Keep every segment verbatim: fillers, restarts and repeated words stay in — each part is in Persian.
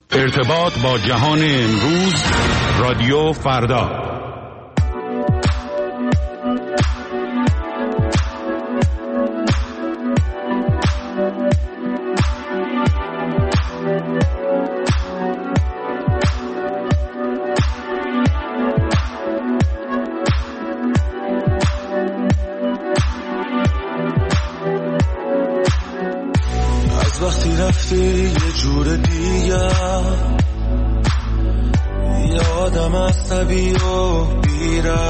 ارتباط با جهان امروز، رادیو فردا. از وقتی رفتی یه جور دیگه، یادم عصبی و بیره،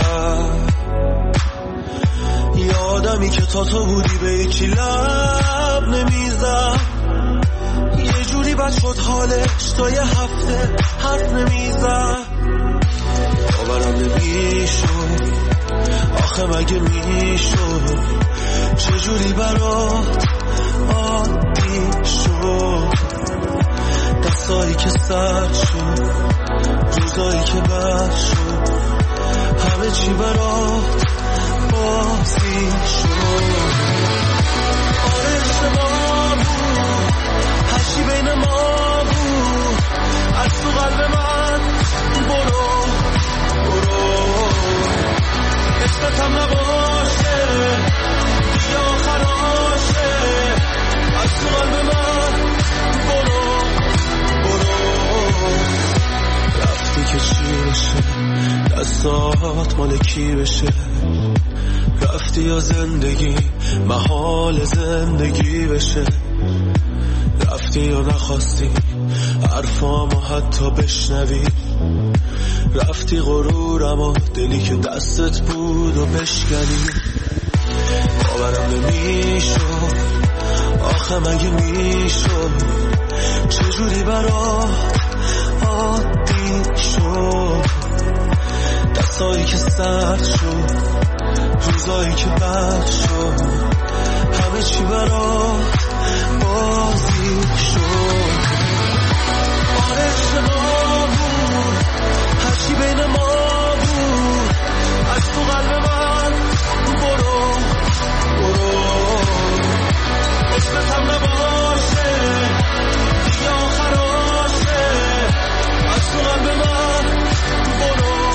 یادمی که تا تو بودی به یکی لب نمیزم، یه جوری بد شد حالش تا یه هفته حرف نمیزم. باورم نمیشد آخه مگه میشد چجوری برات عادی شد، دستایی که سرد شد، روزایی که بد شد، همه چی برات بازی شد. آره اشتباه بود، هرچی بین ما بود، از تو قلب من برو برو، عشقتم نباشه دیگه آخراشه، از تو قلب من برو برو. رفتی که چی بشه، دستات مال کی بشه، رفتی یا زندگی محال زندگی بشه، رفتی یا نخواستی حرفامو حتی بشنوی، رفتی غرورم و دلی که دستت بود و بشکنی. باورم نمیشد آخه مگه میشد چجوری برات عادی شد، دستایی که سرد شد، روزایی که بد شد، همه چی برات بازی شد. آره اشتباه بود، هرچی بین ما بود، از تو قلب من برو برو، عشقتم نباشه دیگه آخراشه، از تو قلب من برو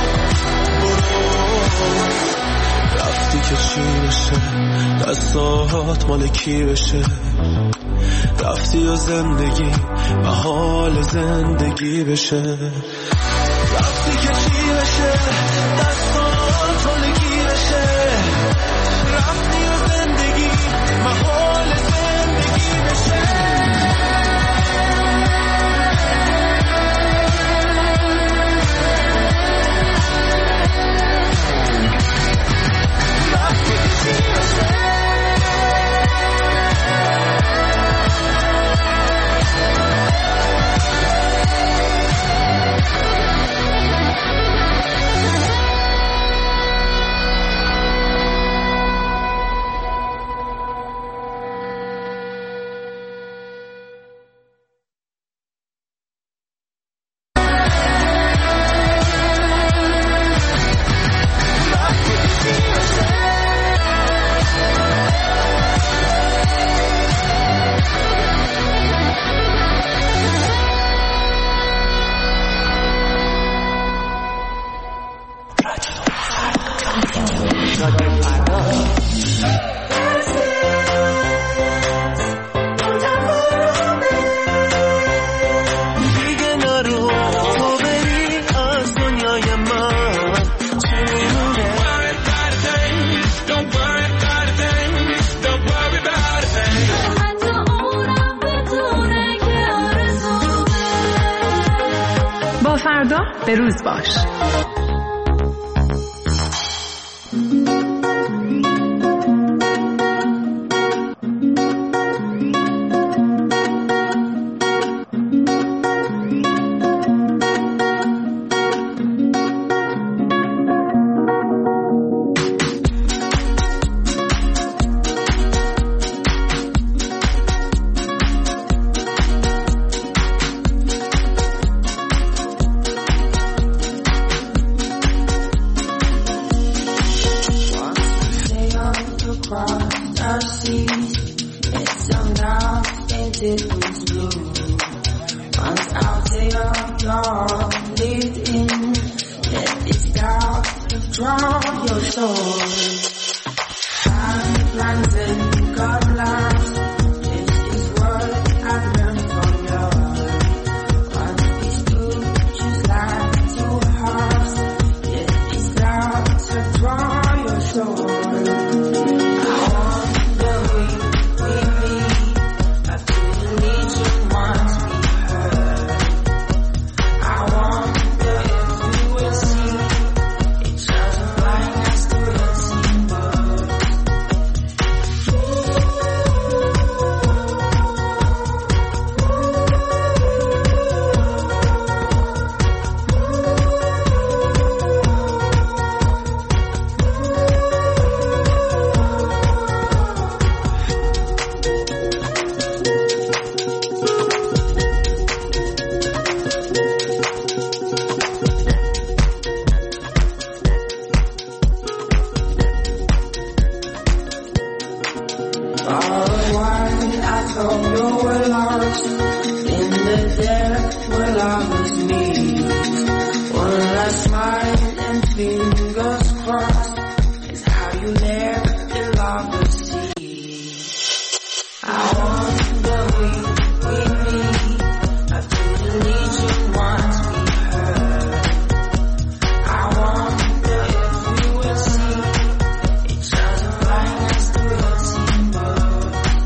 برو. رفتی که چی بشه، دستات مال کی بشه، رفتی و زندگی محال زندگی بشه، رفتی که چی بشه، دستات مال کی بشه، رفتی و زندگی محال زندگی بشه. فردا به روز باش. draw your sword. Five lines and got lost. This is what I've learned from you. Once these two just like two hearts. Yeah, it's out to draw your sword. I wonder if we meet after the legion once we heard. I wonder if we will see each other flying as the real symbols. All the while I thought you were lost in the depth where lovers meet. One last smile and fingers crossed is how you left the lovers see. I wonder if we meet after the legion once we heard. I wonder if we will see each other flying as the real symbols.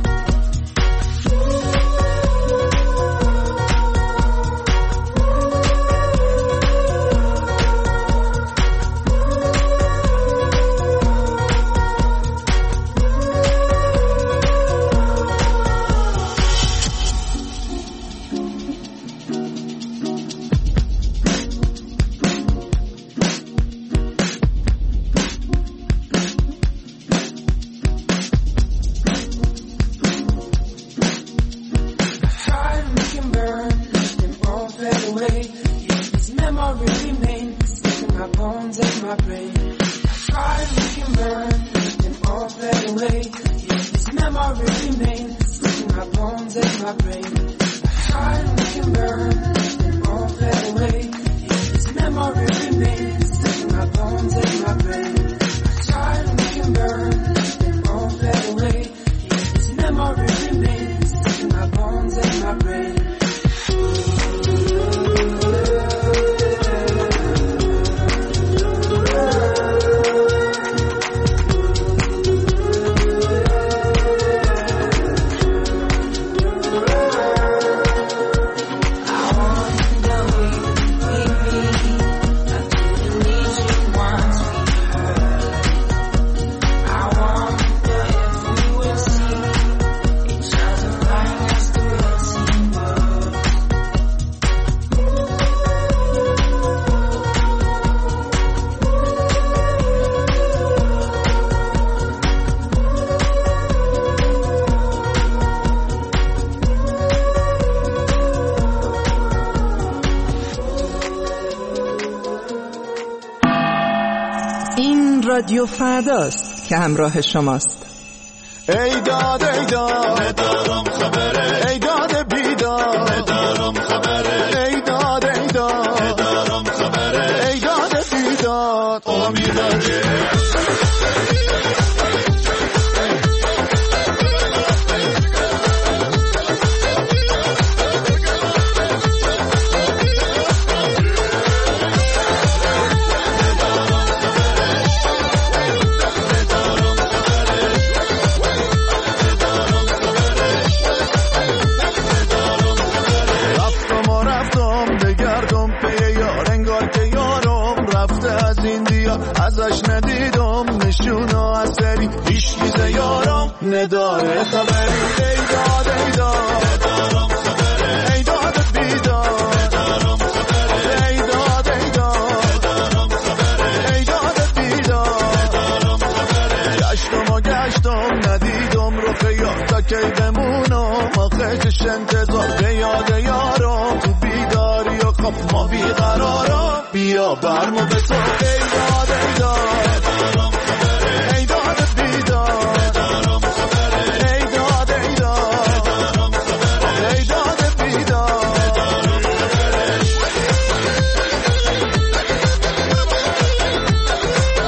Tried we can burn, let them all fade away. Yet this memory remains stuck in my bones and my brain. Tried we can burn, let them all fade away. Yet this memory remains stuck in my bones and my brain. Tried we can burn, let them all fade away. Yet this memory remains stuck in my bones and my brain. Tried we can burn, let them all fade away. Yet this memory remains stuck in my bones and my brain. I wonder if we meet after the legion once we heard. I wonder if we will see each other flying as the real symbols. این رادیو فرداست که همراه شماست. ای داد ای داد ندارم خبره، ای داد بیداد ندارم خبره، ای داد ای داد ندارم خبره، ای داد بیداد امیداره. رفتم و رفتم بگردم پی یار، انگار که یارم رفته از این دیا، ازش ندیدم نشون و اثری، هیچ چیز یارم نداره خبری. ای داد ای داد ندارم خبره، ای داد بیداد ندارم خبره، ای داد ای داد ندارم خبره، ای داد بیداد ندارم خبره. گشتم و گشتم ندیدم رخ یار، تا کی بمونم آخرش انتظار، به یاد یارم تو بیداری و خب ما بیقرارم، بیا برمو به تو. ای داد ای داد ندارم خبره، ای داد بیداد ندارم خبره، ای داد ای داد ندارم خبره، ای داد بیداد ندارم خبره.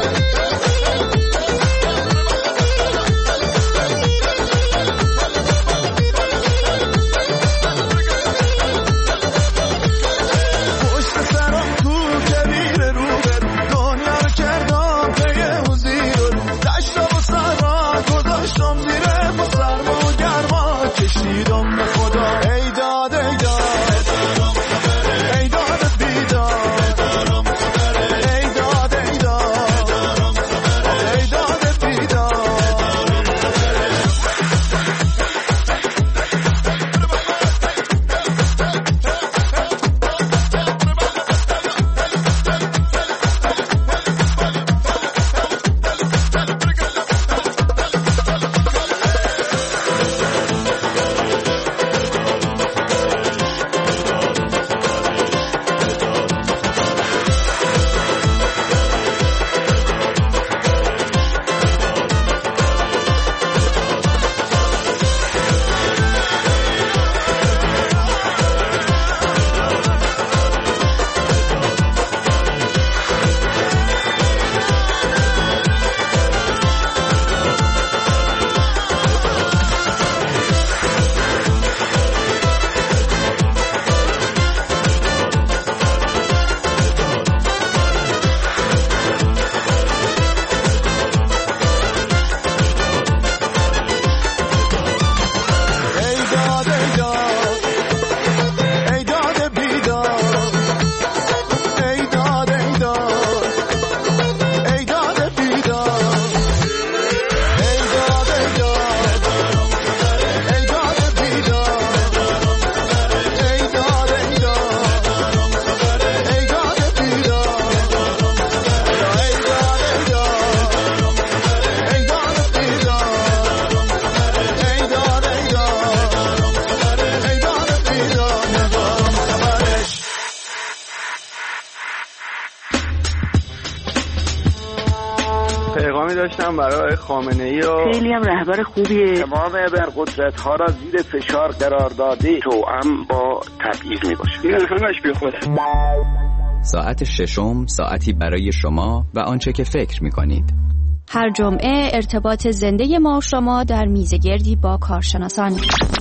داشتم برای خامنه‌ای و خیلی هم رهبر خوبیه. تمام ابرقدرت‌ها را زیر فشار قرار داده توأم با تبعیض میباشه. این همش بی خوده. ساعت ششم، ساعتی برای شما و آنچه که فکر می‌کنید. هر جمعه ارتباط زنده ما و شما در میزگردی با کارشناسان.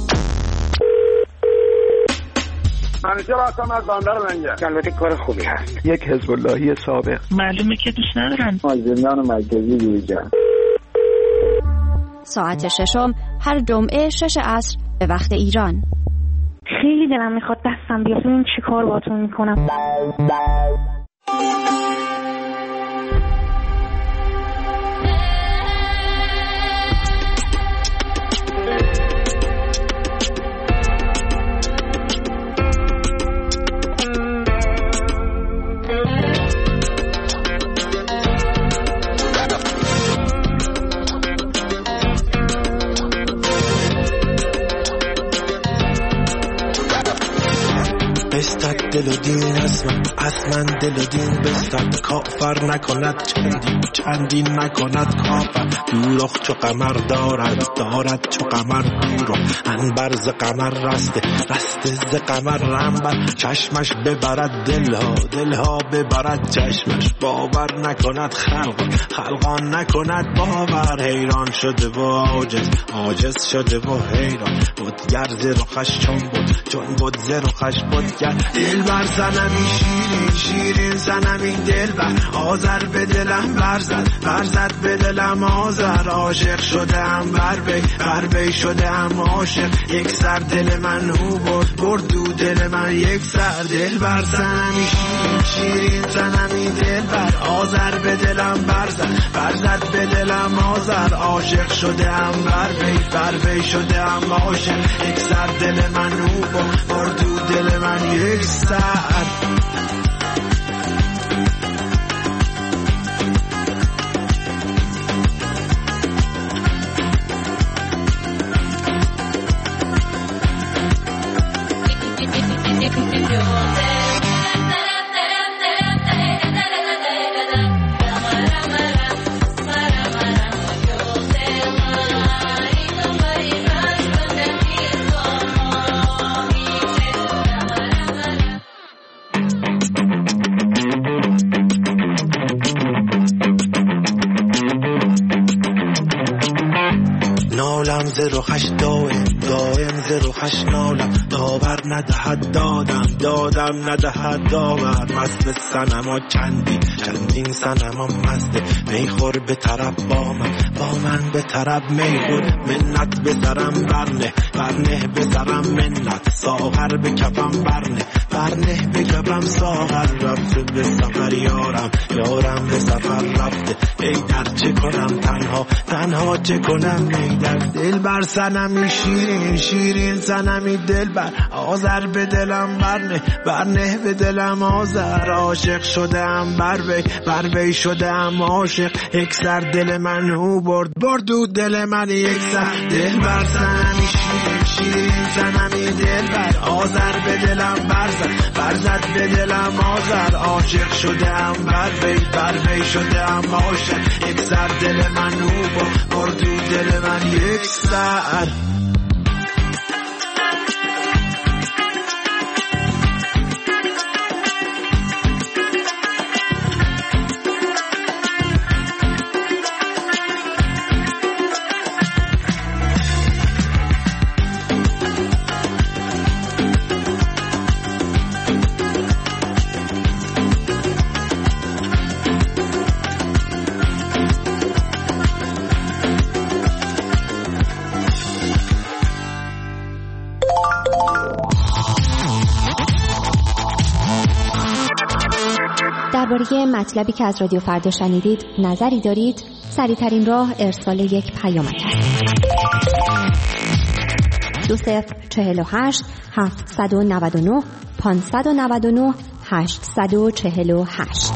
منیجر هستم از بندر لنگر. البته کار خوبی هست. یک حزب اللهی سابق. معلومه که دوست ندارن. زندان مرکزی جوجا. ساعت ششم هر جمعه شش عصر به وقت ایران. خیلی دلم میخواد دستم بیاد ببینم چی کار باهاتون میکنم. بستد دل و دین اسمم اصلا دل و دین بستد کافر نکند چندین چندین نکند کافر دوراخ چو قمر دارد دارد چو قمر دورو انبر ز قمر رسته رسته ز قمر رنبر چشمش ببرد دلها دلها ببرد چشمش باور نکند خلق خلقان نکند باور حیران شده و عاجز عاجز شده و حیران بود گرز رخش چون بود چون بود ز رخش بود دل بر زنمی شیرین شیرین زنمی دل بر آذر به دلم برزد برزد به دلم آذر عاشق شده هم بر بی بر بی شده هم عاشق یک سر دل من او برد برد دو دل من یک سر دل بر زنمی شیرین شیرین زنمی دل بر آذر به دلم برزد برزد به دلم آذر عاشق شده هم بر بی بر بی شده هم عاشق یک سر دل من او برد برد دو دل من یک سر نالم ز رخش دائم دائم ز رخش نالم داور ندهد دادم دادم ندهد داور مست صنما چندین چندین صنما مست میخور به طرب با من با من به طرب میخور منت به سرم برنه برنه به سرم منت ساغر به کفم برنه برنه به کفم ساغر رفته به سفر یارم یارم به سفر رفته ای در چه کنم تنها تنها چه کنم ای در دل بر سنمی شیرین شیرین سنمی دل بر آذر به دلم برنه برنه به دلم آذر عاشق شدم بر وی بر وی شدم عاشق یک سر دل من او برد برد و دل من یک سر دل بر سنمی شیرین شیرین سنمی دل بر آذر به دلم برزد برزد به دلم آذر عاشق شدم بر وی بر وی شدم عاشق یک سر دل من او برد برد و دل من یک سر درباره مطلبی که از رادیو فردا شنیدید نظری دارید؟ سریع‌ترین راه ارسال یک پیامک است. دو صفر چهل و هشت هفتصد و نود و نه پانصد و نود و نه هشتصد و چهل و هشت.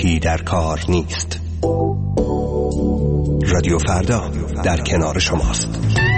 روبوتی در کار نیست. رادیو فردا در کنار شماست.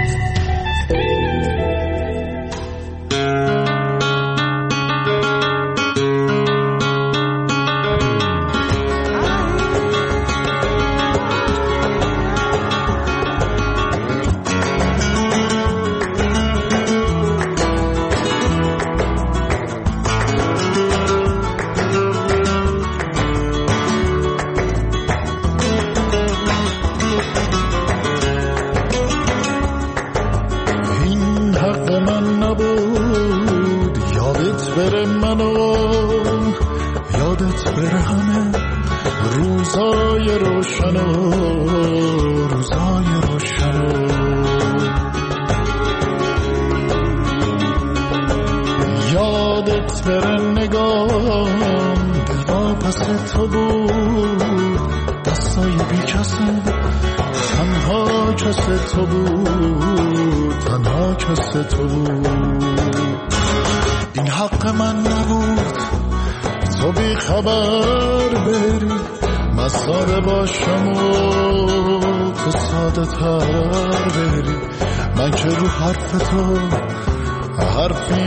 این حق من نبود تو بی خبر بری، من ساده باشم و تو ساده تر بری. من که رو حرف تو حرفی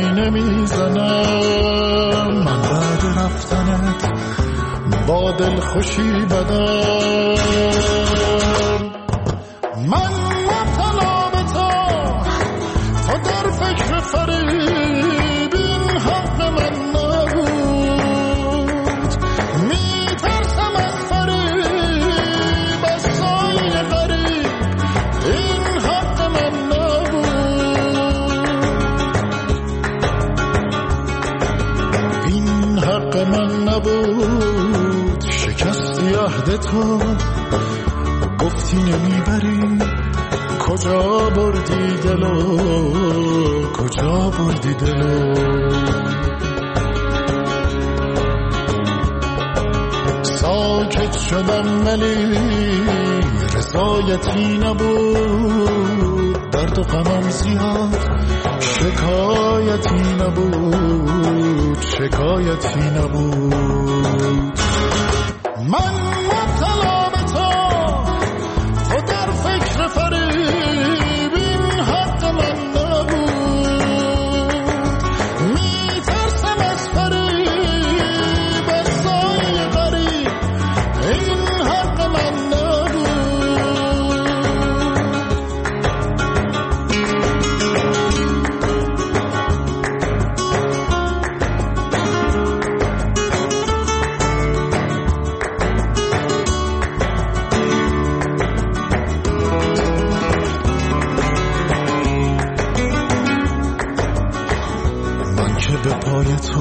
نمیزنم، من بعد رفتنت با دل خوشی بدم. من مبتلا به تو تو در فکر فریب، این حق من نبود. میترسم از فریب، از سایه غریب، این حق من نبود. این حق من نبود. شکستی عهد تو، گفتی نمیبری، کجا بردی دلو، کجا بردی دلو. ساکت شدم ولی رضایتی نبود، درد و غمم زیاد شکایتی نبود، شکایتی نبود. من مبتلا به تو تو در فکر فریب، این حق من نبود. میترسم از فریب، از سایه غریب، این حق من نبود. به پای تو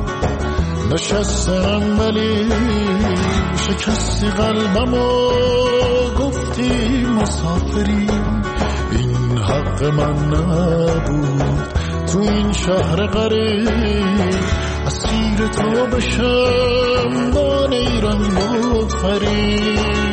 نشستم ولی شکستی قلبم و گفتی مسافری، این حق من نبود. تو این شهر غریب اسیر تو بشم، نان ایران بود فریب.